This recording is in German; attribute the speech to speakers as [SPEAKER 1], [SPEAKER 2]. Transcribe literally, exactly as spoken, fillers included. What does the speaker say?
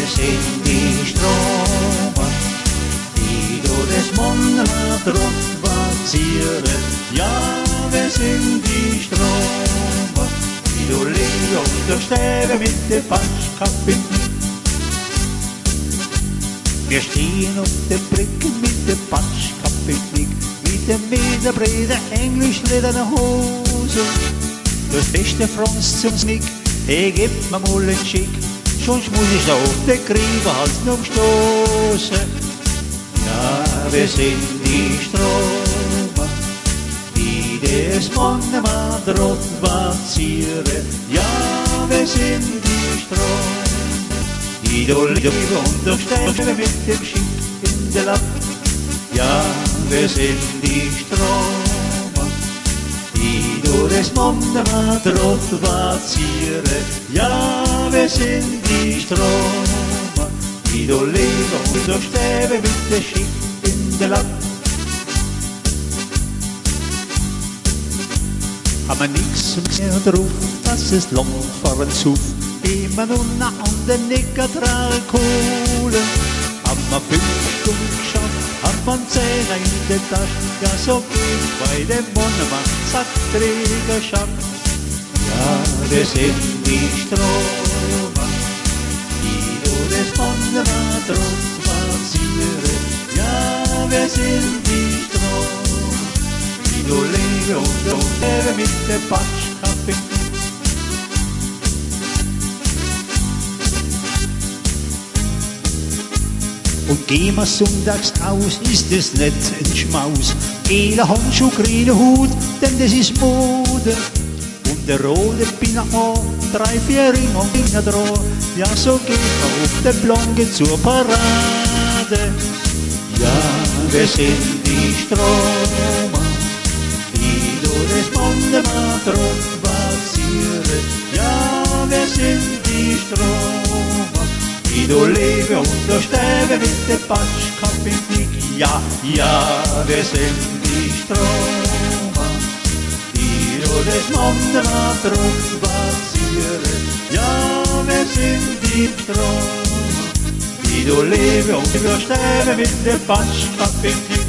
[SPEAKER 1] wir sind die Stromer, die durch das Montmartre spazieren. Ja, wir sind die Stromer, die durch Leben und durch Stäbe mit der Patschkappe. Wir stehen auf der Brücke mit der Patschkappe, mit der meterbrede englischlederne Hose. Das beste Franz zum Snick, hey, gib mir mal einen Schick, sonst muss ich auf der Kriegehals noch stoßen. Ja, wir sind die Stromer, die das Montmartre spazieren. Ja, wir sind die Stromer, die durch Leben und durch Stäbe mit dem Schick in der Lapp. Ja, wir sind die Stromer, die durch das Montmartre spazieren. Ja, wir sind die Stromer, die durch Leben und durch Stäbe mit dem Schick in der Lapp. Haben wir nix mehr drauf, das ist lang fahren zu. Immer nur nach den Nickertrag holen. Haben wir fünf Stunden geschafft, hat man Zähne in der Tasche. Ja, so geht's bei dem Montmartre, sagt Trägerschaft. Ja, wir sind die Stromer, die durch das Montmartre spazieren. Ja, wir sind die Stromer, die durch Leben und durch Stäbe mit der Patschkappe. Und gehen wir sonntags aus, ist es nicht ein Schmaus. Gelber Handschuh, grüner Hut, denn das ist Mode. Und der rote Pinot, drei, vier Ringe und Finger dran. Ja, so geht man auf der Blanke zur Parade. Ja, wir sind die Stromer, die durch das Montmartre spazieren. Ja, wir sind die Stromer, die durch Leben und durch Stäbe mit der Patschkappe. Ja, ja, wir sind die Stromer, die durch das Montmartre spazieren. Ja, wir sind die Stromer, die durch Leben und durch Stäbe mit der Patschkappe.